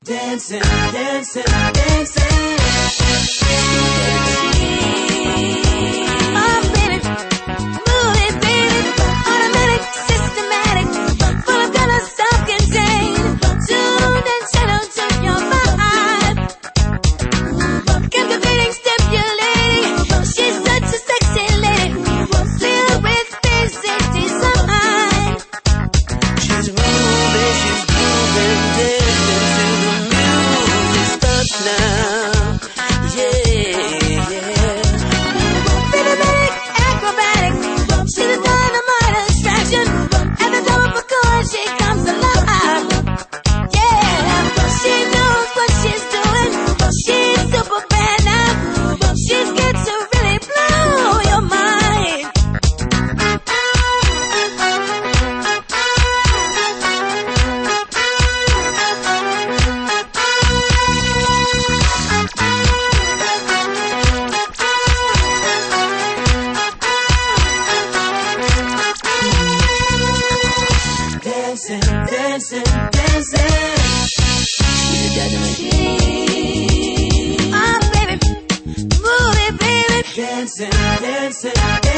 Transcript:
Dancing, dancing, dancing. Oh, baby, move it, baby. Automatic, systematic, full of color, self-contained. Tuned and channeled to your mind. Captivating, stimulating. She's such a sexy lady, filled with basic design. She's moving, dancing to the music starts now. Yeah, yeah. Rhythmic, acrobatic, she's a dynamite attraction. At the top of a chord, she comes alive. Yeah, she knows what she's doing. She's super bad now. She's good to really blow your mind. Dancing, dancing, dancing. She's a dynamite. Oh, baby, move it, baby. Dancing, dancing, dancing.